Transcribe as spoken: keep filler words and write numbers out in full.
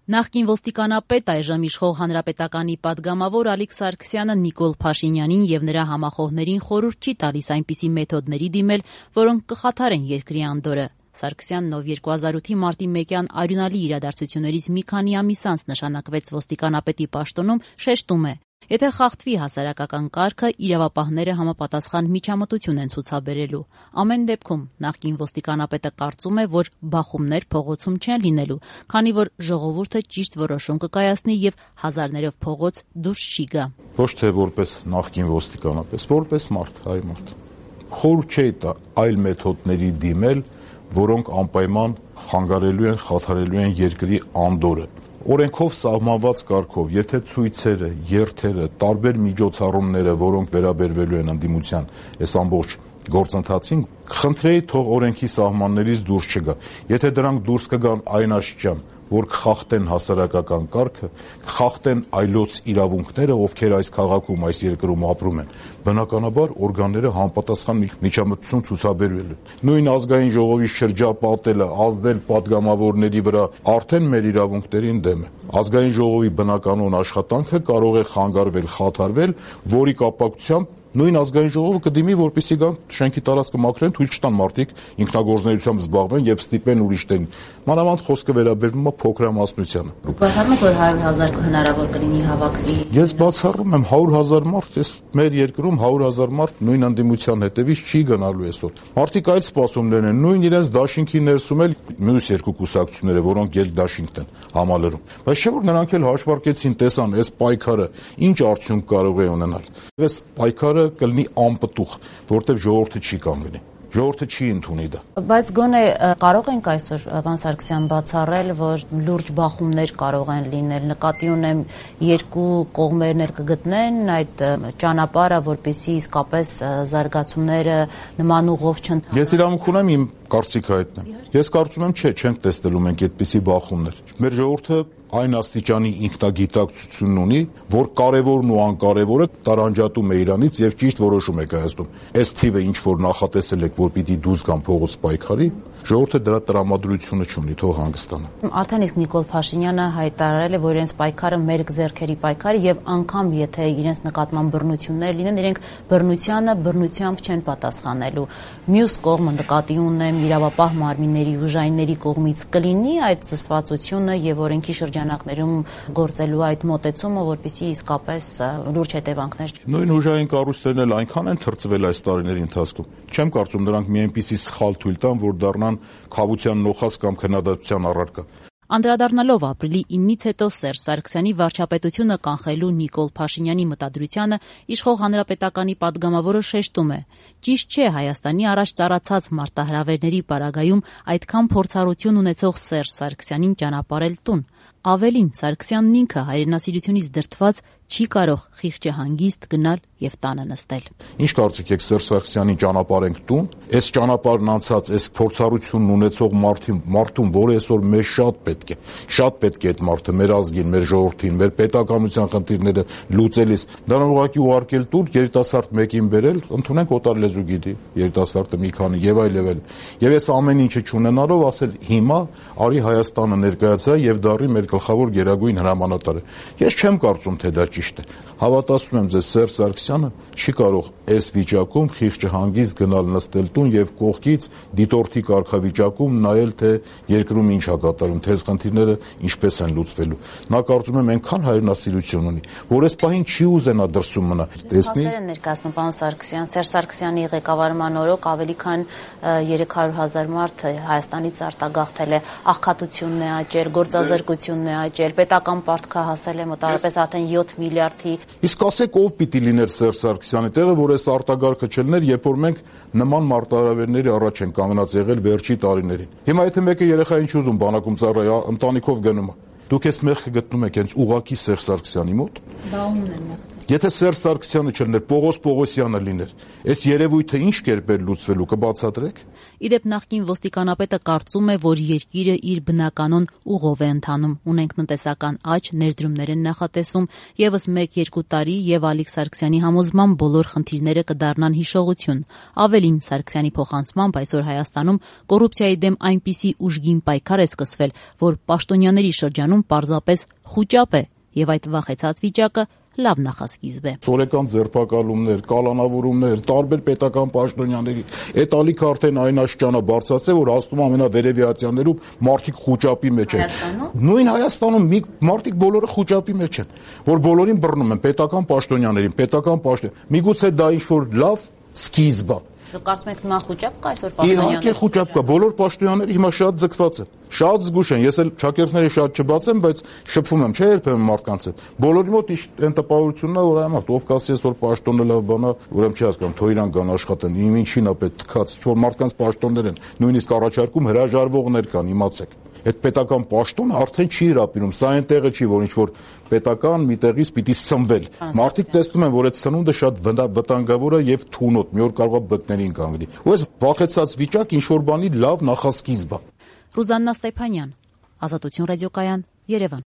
Նախկին ոստիկանապետ, այժմ իշխող հանրապետականի պատգամավոր Ալիկ Սարգսյանը Նիկոլ Փաշինյանին եւ նրա համախոհներին խորհուրդ չի տալիս այնպիսի մեթոդների դիմել, որոնք կխաթարեն երկրի անդորը։ Սարգսյանն, ով երկու հազար ութի մարտի մեկյան արյունալի իրադարձություններից մի քանի ամիս անց նշանակվեց ոստիկանապետի պաշտոնում, շեշտում է. եթե խախտվի հասարակական կարգը, իրավապահները համապատասխան միջամտություն են ցուցաբերելու։ Ամեն դեպքում նախկին ոստիկանապետը կարծում է, որ բախումներ փողոցում չեն լինելու, քանի որ ժողովուրդը ճիշտ որոշում կկայացնի եւ հազարներով փողոց դուրս չի գա։ Ոչ թե որպես նախկին ոստիկանապետ, որպես մարդ, այ մարդ։ Խորհուրդ չի տա այլ մեթոդների դիմել, որոնք անպայման խանգարելու են, խաթարելու են երկրի անդորը։ Օրենքով սահմանված կարգով, եթե ցույցերը, երթերը, տարբեր միջոցառումները, որոնք վերաբերվելու են ընդդիմության այս ամբողջ գործընթացին, խնդրեի թող օրենքի սահմաններից դուրս չգա։ Եթե դրանք դուրս կգան այն աստիճան, որ կխախտեն հասարակական կարգը, կխախտեն այլոց իրավունքները, ովքեր այս քաղաքում, այս երկրում ապրում են, բնականաբար օրգանները համապատասխան միջամտություն ցուցաբերել են։ Նույն ազգային ժողովի շրջապատելը, ազդել պատգամավորների վրա արդեն մեր իրավունքներին դեմ է։ Ազգային ժողովի բնականon աշխատանքը կարող է խանգարվել, խաթարվել, որի կապակցությամբ նույն ազգային ժողովը կդիմի, որպեսզի գան շենքի տարածքը մաքրեն, թույլ չտան մարդիկ ինքնագործունեությամբ զբաղվեն եւ ստիպեն ուրիշներին։ Մանավանդ խոսքը վերաբերվում է փոքրամասնությանը։ Բացառում եք, որ հարյուր հազար հնարավոր կլինի հավաքվի։ Ես բացառում եմ հարյուր հազար մարդ, ես մեր երկրում հարյուր հազար մարդ նույն ընդդիմության հետևից չի գնալու այսօր։ Մարդիկ այլ սպասումներ են, նույն իրենց դաշինքի ներսում էլ մյուս երկու կուսակցությունները, որոնք ելդաշինքն են համալրում։ Բայց չէ՞ որ նրանք էլ հաշվարկեցին, տեսան, այս պայքարը ինչ արդյունք կարող է ունենալ։ Այս պայքարը կլինի անպտուղ, որտեղ ժողովուրդը չի կանգնի, ժողովուրդը չի ընդունի դա։ Բայց գոնե կարող ենք այսօր, պարոն Սարգսյան, բացառել, որ լուրջ բախումներ կարող են լինել, նկատի ունեմ երկու կողմերն էլ կգտնեն այդ ճանապարհը, որպեսզի իսկապես զարգացումները նման ուղով չընթանան։ Ես իրավունք ունեմ իմ կարծիքը հայտնել։ Ես կարծում եմ, չէ, չենք տեսնելու մենք այդպիսի բախումներ։ Մեր ժողովուրդը այն աստիճանի ինքնագիտակցություն ունի, որ կարևորն ու անկարևորը տարանջատում է իրանից եւ ճիշտ որոշում է կայացնում։ Այս թիվը ինչ որ նախատեսել եք, որ պիտի դուրս գան փողոց պայքարի, ժողովուրդը դրա տրամադրությունը չունի, թող հանգստանա։ Արդեն իսկ Նիկոլ Փաշինյանը հայտարարել է, որ իրենց պայքարը մերկ ձեռքերի պայքար եւ անգամ եթե իրենց նկատմամբ բռնություններ լինեն, իրենք բռնությանը բռնությամբ չեն պատասխանելու։ Մյուս կողմը նկատի ունեմ իրավապահ մարմինների ուժայինների կողմից կլինի այդ զսպվածությունը եւ օրենքի շրջանակներում գործելու այդ մոտեցումը, որպեսզի իսկապես լուրջ հետևանքներ։ Նույն ուժային կառույցներն էլ այնքան են թրծվել այս տարիների ընթացքում։ Չեմ կարծում նրանք մի այնպիսի սխալ թույլ տան, որ դառնան խաբության նոխազ կամ քննադատության առարկա։ Անդրադառնալով ապրիլի ինից հետո Սերժ Սարգսյանի վարչապետությունը կանխելու Նիկոլ Փաշինյանի մտադրությանը, իշխող հանրապետականի պատգամավորը շեշտում է. ճիշտ չէ Հայաստանի առաջ ծառացած մարտահրավերների պարագայում այդքան փորձառություն ունեցող Սերժ Սարգսյանին ճանապարհել տուն։ Ավելին, Սարգսյանն ինքը հայրենասիրությունից դրդված չի կարող խիղճը հանգիստ գնալ եւ տանը նստել։ Ինչ կարծիք եք Սերժ Սարգսյանին ճանապարհենք տուն, այս ճանապարհն անցած, այս փորձառությունն ունեցող մարդին, մարդուն, որը այսօր մեզ շատ պետք է, շատ պետք է այդ մարդը մեր ազգին, մեր ժողովրդին, մեր պետականության խնդիրները լուծելիս, դրան ուղղակի ուղարկել տուն, երիտասարդ մեկին բերել, ընդունենք օտար լեզու գիտի, երիտասարդը մի քանի եւ այլ եւ այլ։ Եվ այս ամեն ինչը չունենալով ասել հիմա արի Հայաստանը ներկայացա եւ դառի մեր գլխավոր գերագույն հրամանատարը։ Ես չեմ կարծում, թե դա ճիշտ է։ Հավատացնում եմ ձեզ, Սերժ Սարգսյանը չի կարող այս վիճակում խիղճը հանգիստ գնալ նստել տուն եւ կողքից դիտորդի կարգավիճակում նայել, թե երկրում ինչ ա կատարում, թե այս խնդիրները ինչպես են լուծվելու։ Նա կարծում եմ այնքան հայրենասիրություն ունի, որ այս պահին չի ուզենա դրսում մնա։ Տեսնի։ Փաստեր են ներկայացնում պարոն Սարգսյան, Սերժ Սարգսյանի ղեկավարման օրոք ավելի քան երեք հարյուր հազար մարդ Հայաստանից արտագաղթել է, աղքատությունն է աճել, գործազրկությունն է աճել, պետական պարտքը հասել է մոտավորապես արդեն յոթ միլիարդի։ Իսկ ասեք ով պիտի լիներ Սերժ Սարգսյանի տեղը, որ այս արտագաղթքը չլներ, երբ որ մենք նման մարտահրավերների առաջ են կանգնած եղել վերջի տարիներին։ Հիմա եթե մեկը երեխա ինչ ուզում բանակում ծառայ, ընտանիքով գնում է։ Դուք այս մեղքը գտնում եք հենց ուղակի Սերժ Սարգսյանի մոտ։ Բա ումն են մեղքը։ Եթե Սերժ Սարգսյանը չլիներ, Պողոս Պողոսյանը լիներ, այս երևույթը ինչ կերպ էր լուծվելու, կբացատրեք։ Իդեպ նախկին ոստիկանապետը կարծում է, որ երկիրը իր բնականon ուղով է ընթանում, ունենք տնտեսական աճ, ներդրումներ են նախատեսվում, եւս մեկ-երկու տարի եւ Ալիկ Սարգսյանի համոզմամբ բոլոր խնդիրները կդառնան հիշողություն։ Ավելին, Սարգսյանի փոխանցմամբ այսօր Հայաստանում կոռուպցիայի դեմ այնպիսի ուժգին պայքար է սկսվել, որ պաշտոնյաների շրջանում պարզապես խուճապ է, եւ այդ վախեցած վիճակը լավ նախասկիզբ է։ Սորեկան ձերբակալումներ, կալանավորումներ, տարբեր պետական պաշտոնյաների, այդ ալիքը արդեն այն աշճանա բարձրացել, որ հասնում ամենավերևյացյաններում մարդիկ խուճապի մեջ են։ Նույն Հայաստանում մի մարդիկ բոլորը խուճապի մեջ են, որ բոլորին բռնում են պետական պաշտոնյաներին, պետական պաշտոն։ Միգուցե դա ինչ-որ լավ սկիզբ է։ Դուք կարծում եք նման խուճապ կա այսօր պաշտոնյաների։ Իհարկե խուճապ կա, բոլոր պաշտոնյաները հիմա շատ ձգված են, շատ զգուշ են։ Ես էլ շակերտները շատ չբացեմ, բայց շփվում եմ, չէ՞ երբեմն մարդկանց հետ։ Բոլորի մոտ այն տպավորությունն է, որ այ մարդ ով կասի այսօր պաշտոնը լավ բան է, ուրեմն չի հասկանում, թող իրան գան աշխատեն, իմ ինչին է պետք թքած, որ մարդկանց պաշտոններ են, նույնիսկ առաջարկում հրաժարվողներ կան, իմացեք։ Այդ պետական պաշտոնը արդեն չի հրապիրում, սա այն տեղը չի, որ ինչ-որ պետական մի տեղից պիտի սնվել։ Մարդիկ տեսնում են, որ այդ սնունդը շատ վտանգավոր է եւ թունոտ, մի օր կարող է բկներին կանգնի։ Ու այս վախեցած վիճակ ինչ-որ բանի լավ նախասկիզբ է։ Ռուզաննա Ստեփանյան, Ազատություն ռադիոկայան, Երևան։